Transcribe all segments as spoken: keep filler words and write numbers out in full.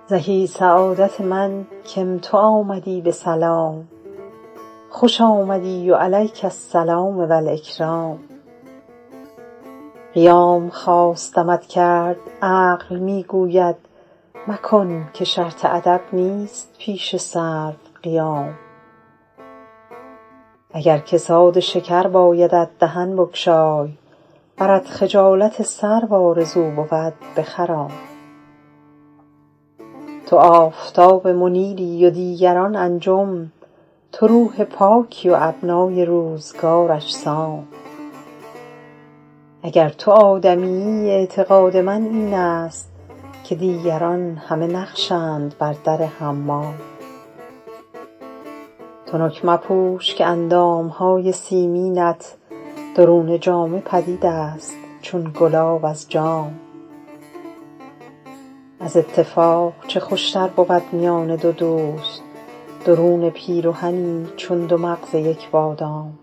زهی سعادت من کم تو آمدی به سلام، خوش آمدی و علیک السلام و الاکرام. قیام خواستمت کرد عقل می گوید مکن که شرط ادب نیست پیش سرو قیام. اگر کساد شکر بایدت دهن بگشای، ورت خجالت سرو آرزو بود بخرام. تو آفتاب منیری و دیگران انجم، تو روح پاکی و ابنای روزگار اجسام. اگر تو آدمیی اعتقاد من این است که دیگران همه نقشند بر در حمام. تنک مپوش که اندامهای سیمینت درون جامه پدید است چون گلاب از جام. از اتفاق چه خوشتر بود میان دو دوست، درون پیرهنی چون دو مغز یک بادام.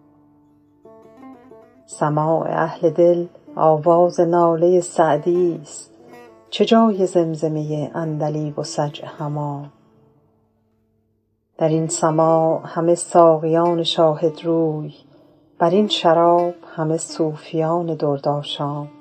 سماع اهل دل آواز ناله سعدی است، چه جای زمزمه عندلیب و سجع حمام. در این سماع همه ساقیان شاهد روی، بر این شراب همه صوفیان دردآشام.